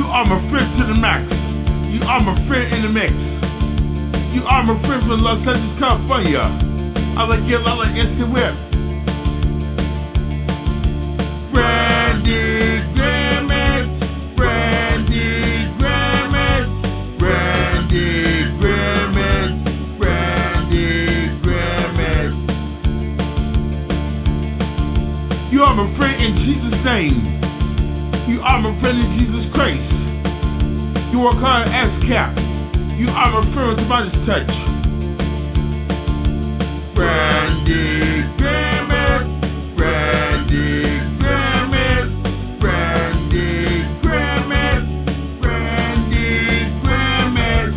are my friend to the max. You are my friend in the mix. You are my friend from Los Angeles, California. I like instant whip. Brandy Grammett, Brandy Grammett, Brandy Grammett, Brandy Grammett. You are my friend in Jesus' name. You are my friend in Jesus Christ. You work hard as cap. You are my friend with the Midas touch. Brandy Grammett, Brandy Grammett, Brandy Grammett, Brandy Grammett.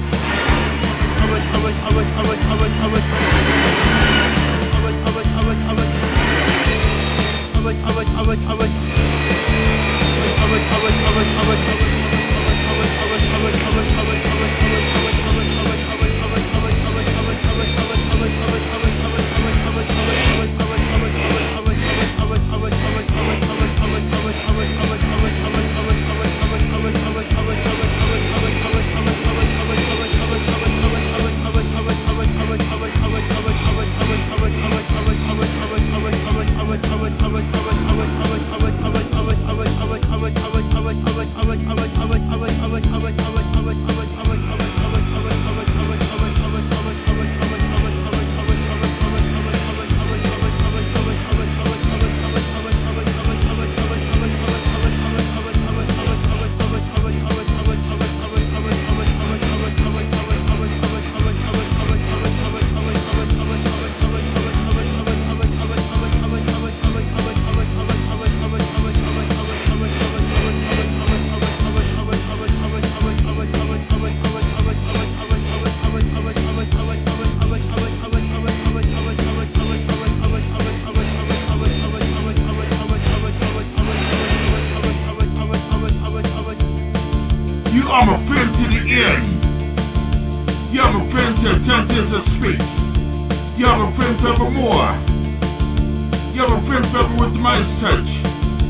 You are my friend to the end. You are my friend to attempts to speak. You are my friend forevermore. You are my friend forever with the Midas touch.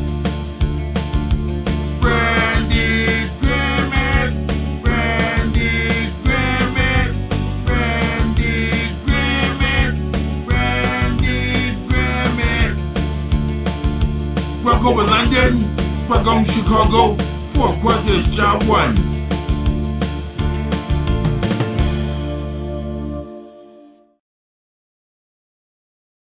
Brandy Grammett, Brandy Grammett, Brandy Grammett, Brandy Grammett. Welcome to London, welcome to Chicago. 4 quarters, job 1.